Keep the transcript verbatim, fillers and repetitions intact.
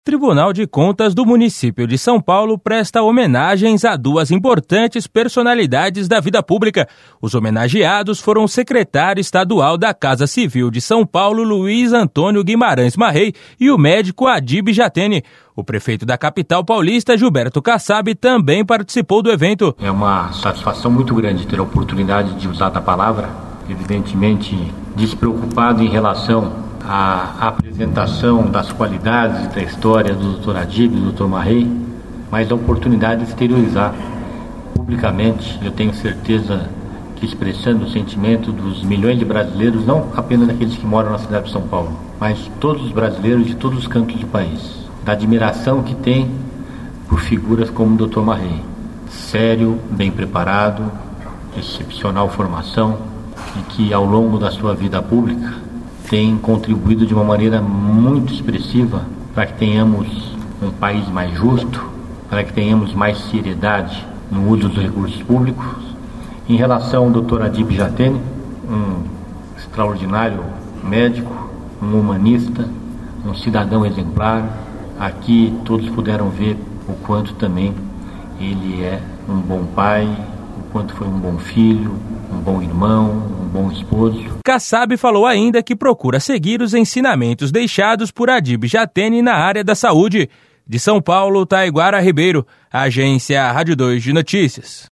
Tribunal de Contas do município de São Paulo presta homenagens a duas importantes personalidades da vida pública. Os homenageados foram o secretário estadual da Casa Civil de São Paulo, Luiz Antônio Guimarães Marrei, e o médico Adib Jatene. O prefeito da capital paulista, Gilberto Kassab, também participou do evento. É uma satisfação muito grande ter a oportunidade de usar a palavra, evidentemente despreocupado em relação a apresentação das qualidades da história do doutor Adib e do doutor Marrei, mas a oportunidade de exteriorizar publicamente, eu tenho certeza que expressando o sentimento dos milhões de brasileiros, não apenas daqueles que moram na cidade de São Paulo, mas todos os brasileiros de todos os cantos do país, da admiração que tem por figuras como o doutor Marrei, sério, bem preparado, excepcional formação e que ao longo da sua vida pública tem contribuído de uma maneira muito expressiva para que tenhamos um país mais justo, para que tenhamos mais seriedade no uso dos recursos públicos. Em relação ao doutor Adib Jatene, um extraordinário médico, um humanista, um cidadão exemplar, aqui todos puderam ver o quanto também ele é um bom pai, o quanto foi um bom filho, um bom irmão, um bom esposo. Kassab falou ainda que procura seguir os ensinamentos deixados por Adib Jatene na área da saúde. De São Paulo, Taiguara Ribeiro, Agência Rádio dois de Notícias.